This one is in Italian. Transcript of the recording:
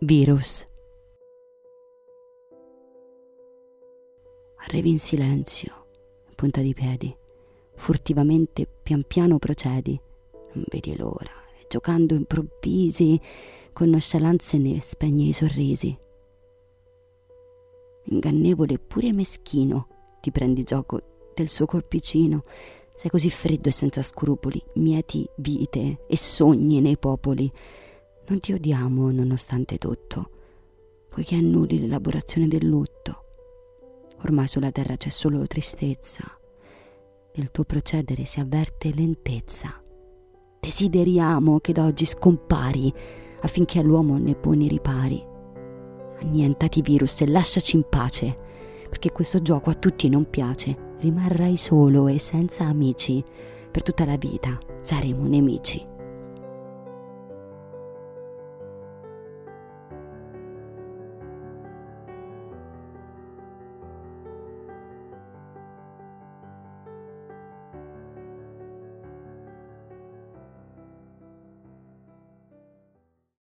Virus. Arrivi in silenzio, in punta di piedi, furtivamente pian piano procedi, non vedi l'ora, e giocando improvvisi, con nonchalance ne spegni i sorrisi. Ingannevole pure meschino, ti prendi gioco del suo corpicino, sei così freddo e senza scrupoli, mieti vite e sogni nei popoli. Non ti odiamo nonostante tutto, poiché annulli l'elaborazione del lutto. Ormai sulla terra c'è solo tristezza, nel tuo procedere si avverte lentezza. Desideriamo che da oggi scompari, affinché all'uomo ne poni ripari. Annientati virus e lasciaci in pace, perché questo gioco a tutti non piace. Rimarrai solo e senza amici, per tutta la vita saremo nemici.